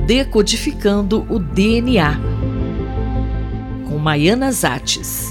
Decodificando o DNA, com Maiana Zates.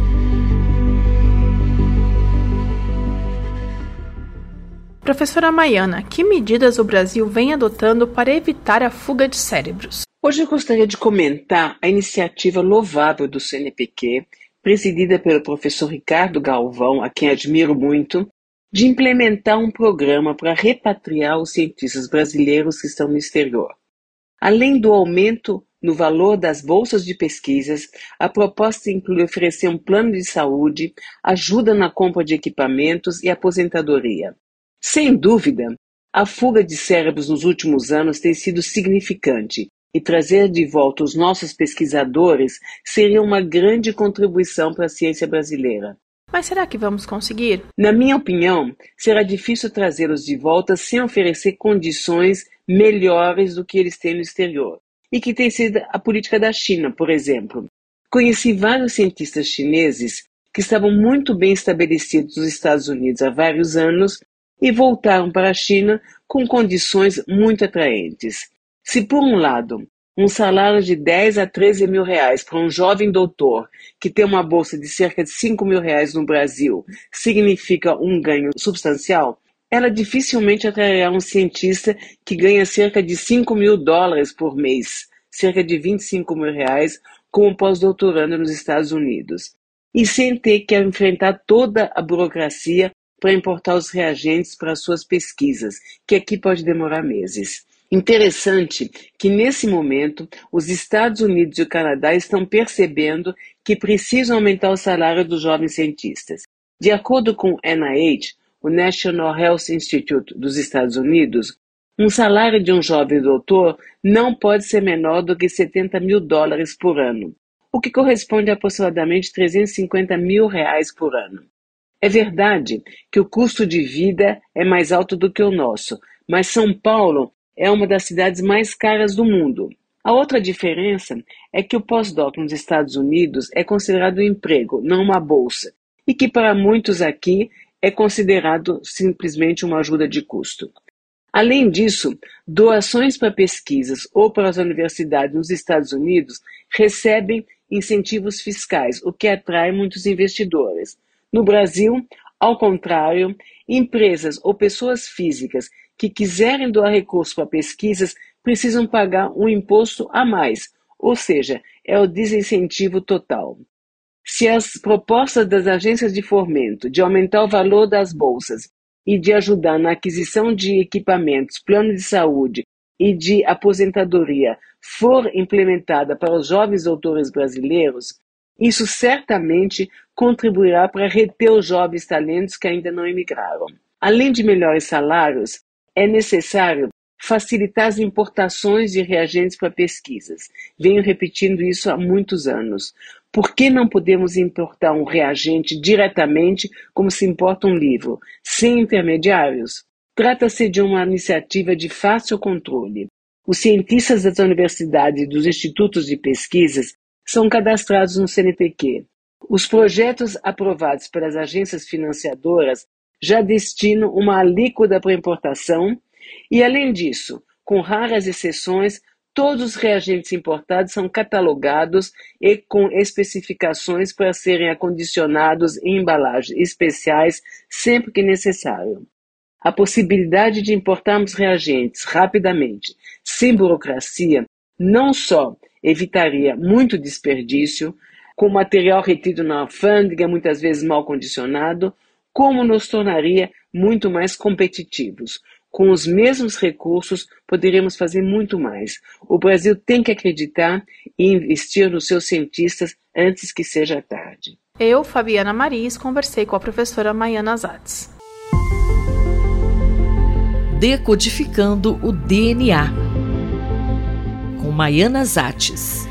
Professora Maiana, que medidas o Brasil vem adotando para evitar a fuga de cérebros? Hoje eu gostaria de comentar a iniciativa louvável do CNPq, presidida pelo professor Ricardo Galvão, a quem admiro muito, de implementar um programa para repatriar os cientistas brasileiros que estão no exterior. Além do aumento no valor das bolsas de pesquisas, a proposta inclui oferecer um plano de saúde, ajuda na compra de equipamentos e aposentadoria. Sem dúvida, a fuga de cérebros nos últimos anos tem sido significante e trazer de volta os nossos pesquisadores seria uma grande contribuição para a ciência brasileira. Mas será que vamos conseguir? Na minha opinião, será difícil trazê-los de volta sem oferecer condições melhores do que eles têm no exterior, e que tem sido a política da China, por exemplo. Conheci vários cientistas chineses que estavam muito bem estabelecidos nos Estados Unidos há vários anos e voltaram para a China com condições muito atraentes. Se, por um lado, um salário de 10 a 13 mil reais para um jovem doutor que tem uma bolsa de cerca de 5 mil reais no Brasil significa um ganho substancial, ela dificilmente atrairá um cientista que ganha cerca de 5 mil dólares por mês, cerca de 25 mil reais, como pós-doutorando nos Estados Unidos, e sem ter que enfrentar toda a burocracia para importar os reagentes para suas pesquisas, que aqui pode demorar meses. Interessante que, nesse momento, os Estados Unidos e o Canadá estão percebendo que precisam aumentar o salário dos jovens cientistas. De acordo com o NIH, o National Health Institute dos Estados Unidos, um salário de um jovem doutor não pode ser menor do que 70 mil dólares por ano, o que corresponde a aproximadamente 350 mil reais por ano. É verdade que o custo de vida é mais alto do que o nosso, mas São Paulo é uma das cidades mais caras do mundo. A outra diferença é que o pós-doc nos Estados Unidos é considerado um emprego, não uma bolsa, e que para muitos aqui é considerado simplesmente uma ajuda de custo. Além disso, doações para pesquisas ou para as universidades nos Estados Unidos recebem incentivos fiscais, o que atrai muitos investidores. No Brasil, ao contrário, empresas ou pessoas físicas que quiserem doar recursos para pesquisas precisam pagar um imposto a mais, ou seja, é o desincentivo total. Se as propostas das agências de fomento de aumentar o valor das bolsas e de ajudar na aquisição de equipamentos, plano de saúde e de aposentadoria for implementada para os jovens doutores brasileiros, isso certamente contribuirá para reter os jovens talentos que ainda não emigraram. Além de melhores salários, é necessário facilitar as importações de reagentes para pesquisas. Venho repetindo isso há muitos anos. Por que não podemos importar um reagente diretamente como se importa um livro, sem intermediários? Trata-se de uma iniciativa de fácil controle. Os cientistas das universidades e dos institutos de pesquisas são cadastrados no CNPq. Os projetos aprovados pelas agências financiadoras já destinam uma alíquota para importação e, além disso, com raras exceções, todos os reagentes importados são catalogados e com especificações para serem acondicionados em embalagens especiais sempre que necessário. A possibilidade de importarmos reagentes rapidamente, sem burocracia, não só evitaria muito desperdício, com material retido na alfândega, muitas vezes mal condicionado, como nos tornaria muito mais competitivos. Com os mesmos recursos, poderíamos fazer muito mais. O Brasil tem que acreditar e investir nos seus cientistas antes que seja tarde. Eu, Fabiana Maris, conversei com a professora Maiana Zates. Decodificando o DNA, com Maiana Zates.